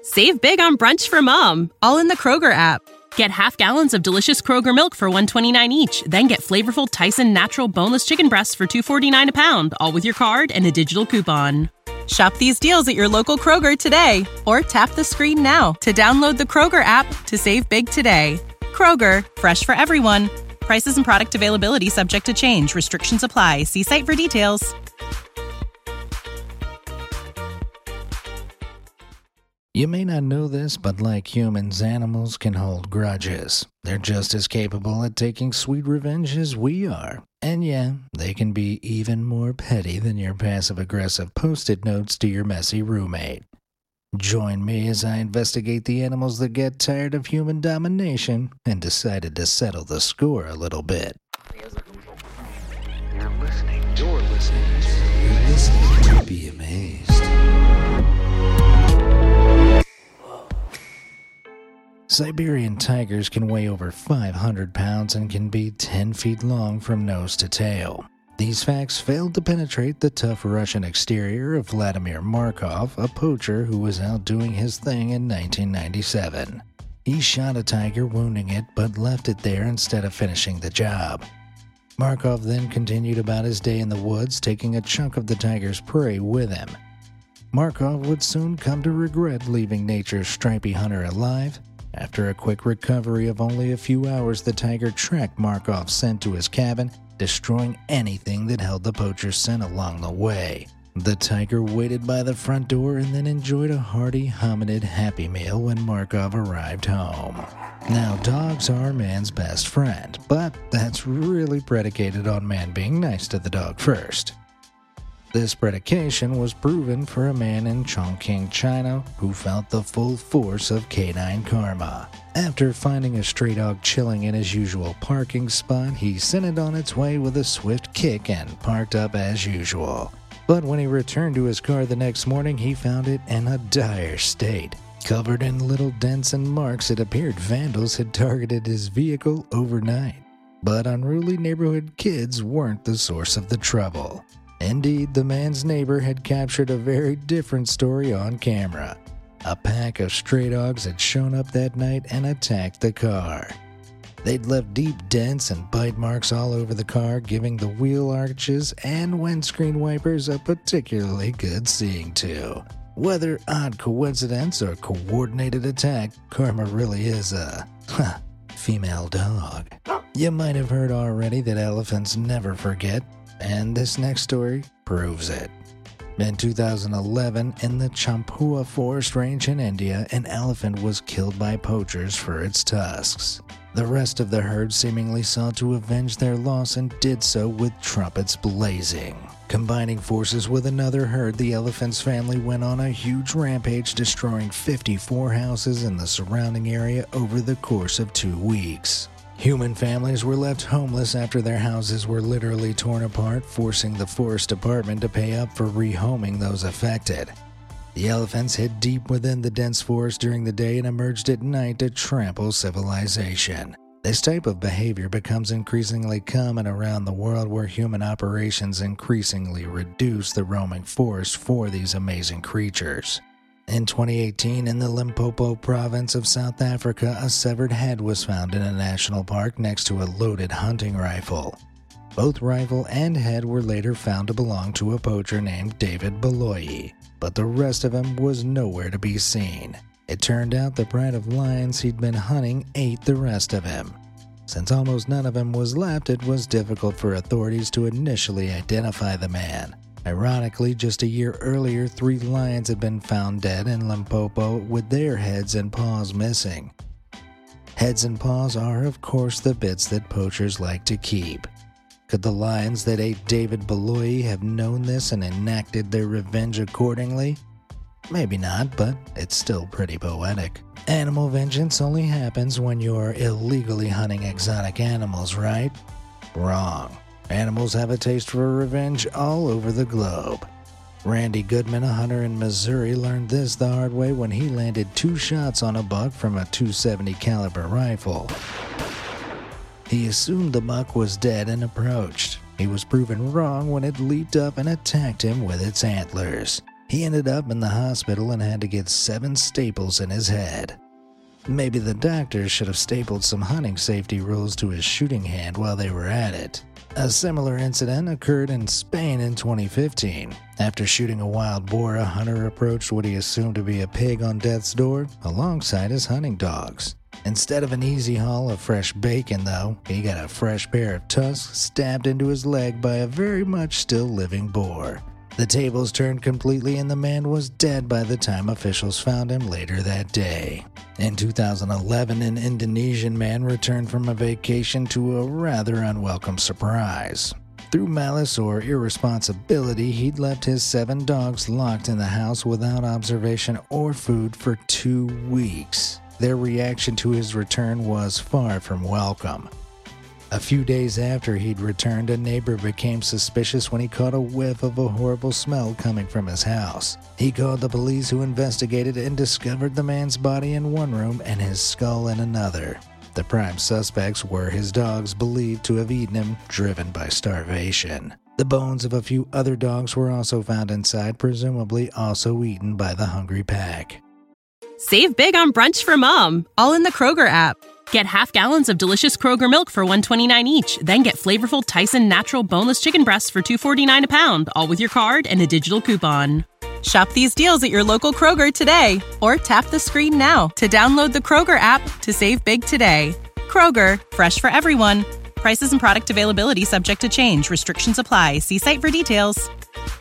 Save big on brunch for mom, all in the Kroger app. Get half gallons of delicious Kroger milk for $1.29 each. Then get flavorful Tyson natural boneless chicken breasts for $2.49 a pound, all with your card and a digital coupon. Shop these deals at your local Kroger today, or tap the screen now to download the Kroger app to save big today. Kroger, fresh for everyone. Prices and product availability subject to change. Restrictions apply. See site for details. You may not know this, but like humans, animals can hold grudges. They're just as capable at taking sweet revenge as we are. And yeah, they can be even more petty than your passive-aggressive Post-it notes to your messy roommate. Join me as I investigate the animals that get tired of human domination and decided to settle the score a little bit. You're listening to Be Amazed. Siberian tigers can weigh over 500 pounds and can be 10 feet long from nose to tail. These facts failed to penetrate the tough Russian exterior of Vladimir Markov, a poacher who was out doing his thing in 1997. He shot a tiger, wounding it, but left it there instead of finishing the job. Markov then continued about his day in the woods, taking a chunk of the tiger's prey with him. Markov would soon come to regret leaving nature's stripy hunter alive. After a quick recovery of only a few hours, the tiger tracked Markov's scent to his cabin, destroying anything that held the poacher's scent along the way. The tiger waited by the front door and then enjoyed a hearty, hominid happy meal when Markov arrived home. Now, dogs are man's best friend, but that's really predicated on man being nice to the dog first. This predication was proven for a man in Chongqing, China, who felt the full force of canine karma. After finding a stray dog chilling in his usual parking spot, he sent it on its way with a swift kick and parked up as usual. But when he returned to his car the next morning, he found it in a dire state. Covered in little dents and marks, it appeared vandals had targeted his vehicle overnight. But unruly neighborhood kids weren't the source of the trouble. Indeed, the man's neighbor had captured a very different story on camera. A pack of stray dogs had shown up that night and attacked the car. They'd left deep dents and bite marks all over the car, giving the wheel arches and windscreen wipers a particularly good seeing to. Whether odd coincidence or coordinated attack, karma really is a female dog. You might have heard already that elephants never forget, and this next story proves it. In 2011, in the Champua Forest Range in India, an elephant was killed by poachers for its tusks. The rest of the herd seemingly sought to avenge their loss and did so with trumpets blazing. Combining forces with another herd, the elephant's family went on a huge rampage, destroying 54 houses in the surrounding area over the course of 2 weeks. Human families were left homeless after their houses were literally torn apart, forcing the forest department to pay up for rehoming those affected. The elephants hid deep within the dense forest during the day and emerged at night to trample civilization. This type of behavior becomes increasingly common around the world, where human operations increasingly reduce the roaming forest for these amazing creatures. In 2018, in the Limpopo province of South Africa, a severed head was found in a national park next to a loaded hunting rifle. Both rifle and head were later found to belong to a poacher named David Baloyi, but the rest of him was nowhere to be seen. It turned out the pride of lions he'd been hunting ate the rest of him. Since almost none of him was left, it was difficult for authorities to initially identify the man. Ironically, just a year earlier, 3 lions had been found dead in Limpopo with their heads and paws missing. Heads and paws are, of course, the bits that poachers like to keep. Could the lions that ate David Baloyi have known this and enacted their revenge accordingly? Maybe not, but it's still pretty poetic. Animal vengeance only happens when you're illegally hunting exotic animals, right? Wrong. Animals have a taste for revenge all over the globe. Randy Goodman, a hunter in Missouri, learned this the hard way when he landed 2 shots on a buck from a .270 caliber rifle. He assumed the buck was dead and approached. He was proven wrong when it leaped up and attacked him with its antlers. He ended up in the hospital and had to get 7 staples in his head. Maybe the doctors should have stapled some hunting safety rules to his shooting hand while they were at it. A similar incident occurred in Spain in 2015. After shooting a wild boar, a hunter approached what he assumed to be a pig on death's door alongside his hunting dogs. Instead of an easy haul of fresh bacon, though, he got a fresh pair of tusks stabbed into his leg by a very much still living boar. The tables turned completely and the man was dead by the time officials found him later that day. In 2011, an Indonesian man returned from a vacation to a rather unwelcome surprise. Through malice or irresponsibility, he'd left his 7 dogs locked in the house without observation or food for 2 weeks. Their reaction to his return was far from welcome. A few days after he'd returned, a neighbor became suspicious when he caught a whiff of a horrible smell coming from his house. He called the police, who investigated and discovered the man's body in one room and his skull in another. The prime suspects were his dogs, believed to have eaten him, driven by starvation. The bones of a few other dogs were also found inside, presumably also eaten by the hungry pack. Save big on brunch for mom, all in the Kroger app. Get half gallons of delicious Kroger milk for $1.29 each. Then get flavorful Tyson natural boneless chicken breasts for $2.49 a pound, all with your card and a digital coupon. Shop these deals at your local Kroger today, or tap the screen now to download the Kroger app to save big today. Kroger, fresh for everyone. Prices and product availability subject to change. Restrictions apply. See site for details.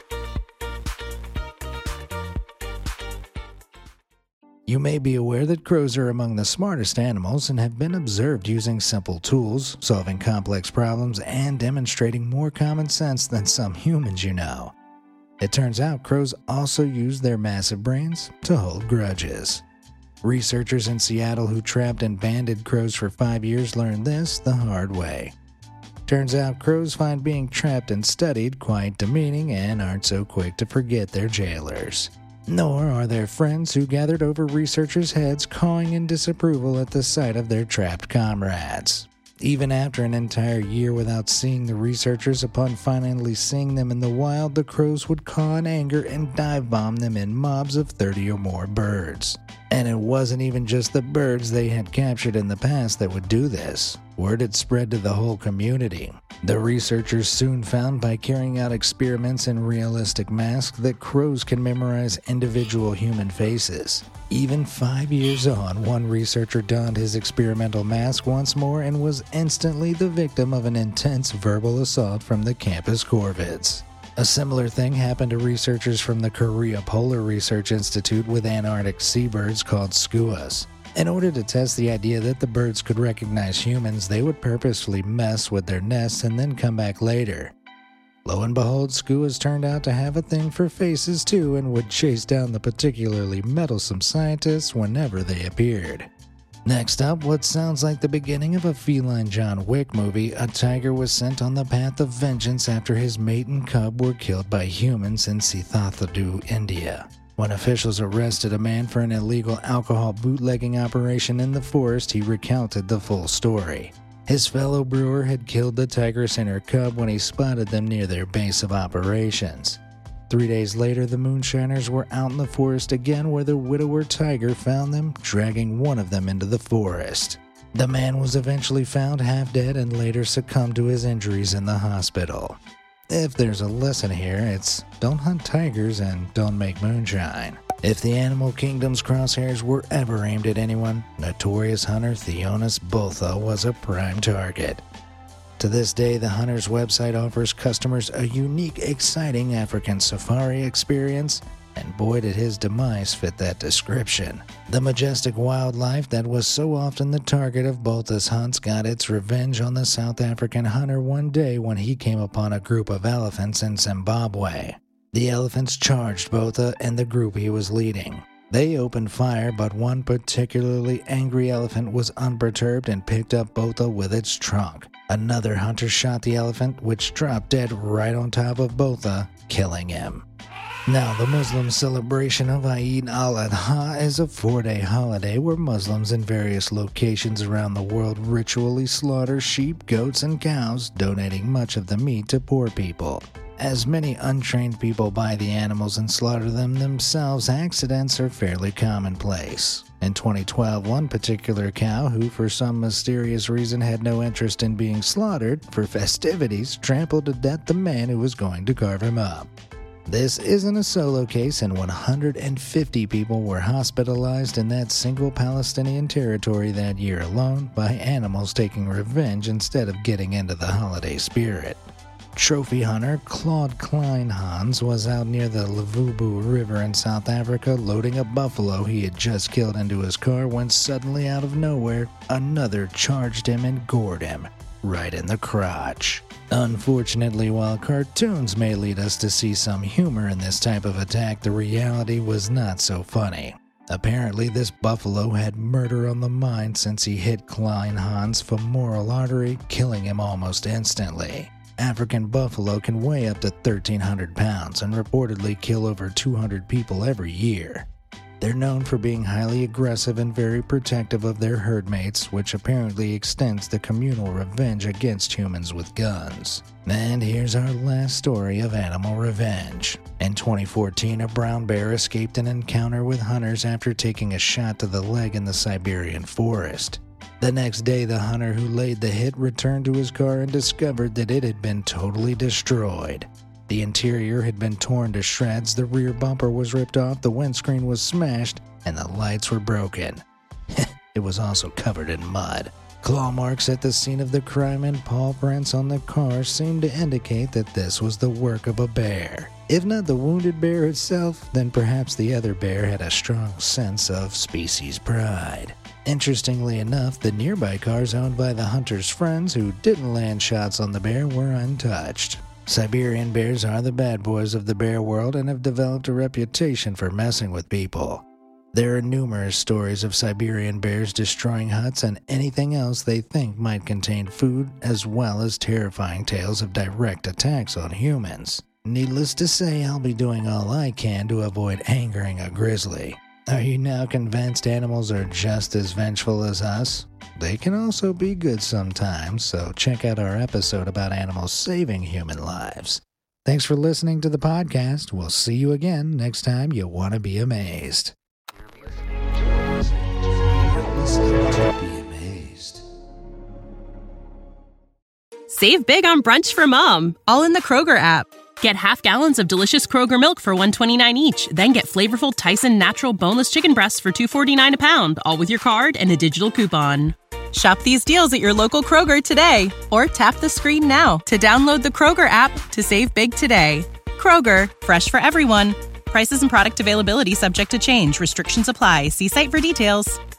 You may be aware that crows are among the smartest animals and have been observed using simple tools, solving complex problems, and demonstrating more common sense than some humans you know. It turns out crows also use their massive brains to hold grudges. Researchers in Seattle who trapped and banded crows for 5 years learned this the hard way. Turns out crows find being trapped and studied quite demeaning and aren't so quick to forget their jailers. Nor are there friends who gathered over researchers' heads cawing in disapproval at the sight of their trapped comrades. Even after an entire year without seeing the researchers, upon finally seeing them in the wild, the crows would caw in anger and dive bomb them in mobs of 30 or more birds. And it wasn't even just the birds they had captured in the past that would do this. Word had spread to the whole community. The researchers soon found, by carrying out experiments in realistic masks, that crows can memorize individual human faces. Even 5 years on, one researcher donned his experimental mask once more and was instantly the victim of an intense verbal assault from the campus corvids. A similar thing happened to researchers from the Korea Polar Research Institute with Antarctic seabirds called skuas. In order to test the idea that the birds could recognize humans, they would purposefully mess with their nests and then come back later. Lo and behold, skuas turned out to have a thing for faces too and would chase down the particularly meddlesome scientists whenever they appeared. Next up, what sounds like the beginning of a feline John Wick movie, a tiger was sent on the path of vengeance after his mate and cub were killed by humans in Sithatadu, India. When officials arrested a man for an illegal alcohol bootlegging operation in the forest, he recounted the full story. His fellow brewer had killed the tigress and her cub when he spotted them near their base of operations. 3 days later, the moonshiners were out in the forest again, where the widower tiger found them, dragging one of them into the forest. The man was eventually found half dead and later succumbed to his injuries in the hospital. If there's a lesson here, it's don't hunt tigers and don't make moonshine. If the animal kingdom's crosshairs were ever aimed at anyone, notorious hunter Theonis Botha was a prime target. To this day, the hunter's website offers customers a unique, exciting African safari experience, and boy did his demise fit that description. The majestic wildlife that was so often the target of Botha's hunts got its revenge on the South African hunter one day when he came upon a group of elephants in Zimbabwe. The elephants charged Botha and the group he was leading. They opened fire, but one particularly angry elephant was unperturbed and picked up Botha with its trunk. Another hunter shot the elephant, which dropped dead right on top of Botha, killing him. Now, the Muslim celebration of Eid al-Adha is a 4-day holiday where Muslims in various locations around the world ritually slaughter sheep, goats, and cows, donating much of the meat to poor people. As many untrained people buy the animals and slaughter them themselves, accidents are fairly commonplace. In 2012, one particular cow, who for some mysterious reason had no interest in being slaughtered for festivities, trampled to death the man who was going to carve him up. This isn't a solo case, and 150 people were hospitalized in that single Palestinian territory that year alone by animals taking revenge instead of getting into the holiday spirit. Trophy hunter Claude Kleinhans was out near the Luvubu River in South Africa loading a buffalo he had just killed into his car when suddenly out of nowhere, another charged him and gored him, right in the crotch. Unfortunately, while cartoons may lead us to see some humor in this type of attack, the reality was not so funny. Apparently, this buffalo had murder on the mind since he hit Kleinhans' femoral artery, killing him almost instantly. African buffalo can weigh up to 1,300 pounds and reportedly kill over 200 people every year. They're known for being highly aggressive and very protective of their herd mates, which apparently extends to communal revenge against humans with guns. And here's our last story of animal revenge. In 2014, a brown bear escaped an encounter with hunters after taking a shot to the leg in the Siberian forest. The next day, the hunter who laid the hit returned to his car and discovered that it had been totally destroyed. The interior had been torn to shreds, the rear bumper was ripped off, the windscreen was smashed, and the lights were broken. It was also covered in mud. Claw marks at the scene of the crime and paw prints on the car seemed to indicate that this was the work of a bear. If not the wounded bear itself, then perhaps the other bear had a strong sense of species pride. Interestingly enough, the nearby cars owned by the hunter's friends who didn't land shots on the bear were untouched. Siberian bears are the bad boys of the bear world and have developed a reputation for messing with people. There are numerous stories of Siberian bears destroying huts and anything else they think might contain food, as well as terrifying tales of direct attacks on humans. Needless to say, I'll be doing all I can to avoid angering a grizzly. Are you now convinced animals are just as vengeful as us? They can also be good sometimes, so check out our episode about animals saving human lives. Thanks for listening to the podcast. We'll see you again next time you want to be amazed. Save big on brunch for mom, all in the Kroger app. Get half gallons of delicious Kroger milk for $1.29 each. Then get flavorful Tyson natural boneless chicken breasts for $2.49 a pound, all with your card and a digital coupon. Shop these deals at your local Kroger today, or tap the screen now to download the Kroger app to save big today. Kroger, fresh for everyone. Prices and product availability subject to change. Restrictions apply. See site for details.